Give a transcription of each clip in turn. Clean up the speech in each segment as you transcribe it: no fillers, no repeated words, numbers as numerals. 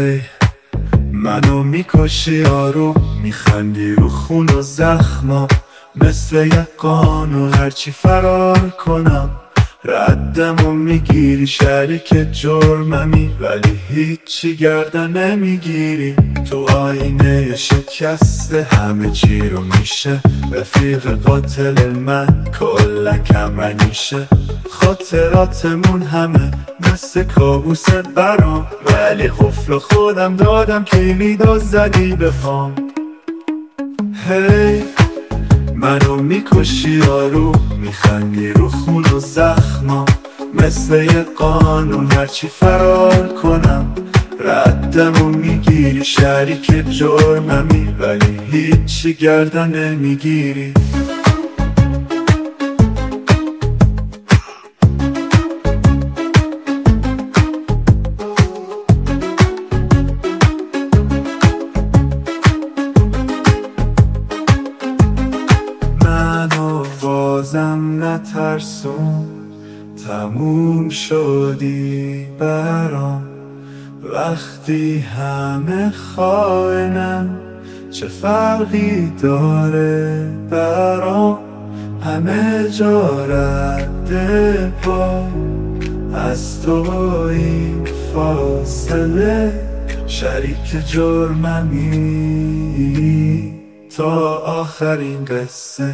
هی منو میکشی یارو، میخندی رو خون و زخما، مثل یک قانون هرچی فرار کنم ردمو میگیری. شریک جرممی ولی هیچی گردن نمیگیری. تو آینه شکسته همه چی رو میشه، رفیق قاتل من کلا کمرنیشه. خاطراتمون همه مثل کابوس برام، ولی قفل خودم دادم کلیدو زدی به پام. هی منو میکشی یارو، میخندی رو خون و زخما، مثل یه قانون هرچی فرار کنم ردمو میگیری. شریک جرممی ولی هیچی گردن نمیگیری. بازم نترسون، تموم شدی برام. وقتی همه خائنن چه فرقی داره برام. همه جا رد پا از تو این فاصله، شریک جرممی تا آخرین قصه.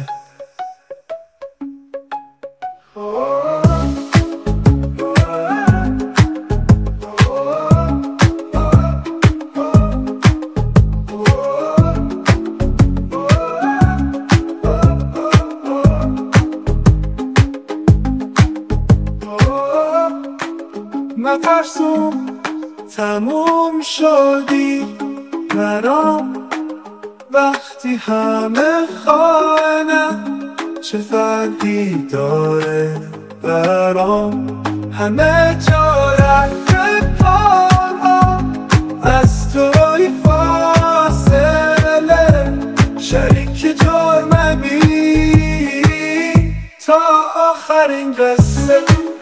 نترسون، تموم شدی برام. وقتی همه خائنن چه فرقی داره برام. همه جا رد پاها از توی فاصله، شریک جرممی تا آخرین قصه.